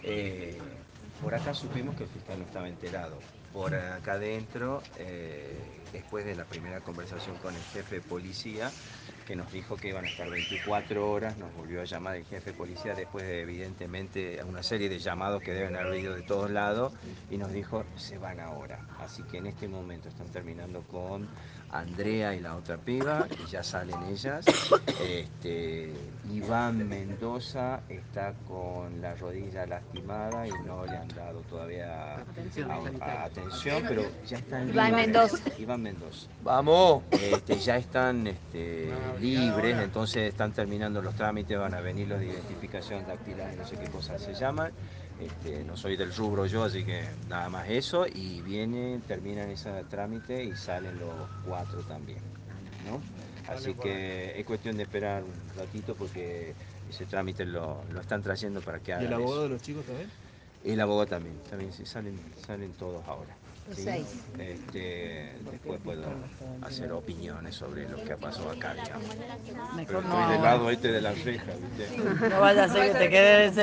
Eh, por acá supimos que el fiscal no estaba enterado. Por acá adentro, después de la primera conversación con el jefe de policía, que nos dijo que iban a estar 24 horas, nos volvió a llamar el jefe de policía después de evidentemente una serie de llamados que deben haber ido de todos lados y nos dijo se van ahora. Así que en este momento están terminando con Andrea y la otra piba y ya salen ellas. Iván Mendoza está con la rodilla lastimada y no le han dado todavía atención, pero ya están Iván libres. Mendoza. Iván Mendoza. Vamos. Ya están libres, entonces están terminando los trámites, van a venir los de identificación dactilar, no sé qué cosas se llaman. No soy del rubro yo, así que nada más eso, y vienen, terminan ese trámite y salen los 4 también, ¿no? Así que es cuestión de esperar un ratito porque ese trámite lo están trayendo para que ¿Y el hagan abogado eso. de los chicos también? El abogado también sí, salen todos ahora. Los ¿Sí? 6. Después puedo hacer opiniones sobre lo que ha pasado acá, digamos. Pero Mejor no estoy del ahora. lado de la reja, ¿viste? No vaya a ser que te quede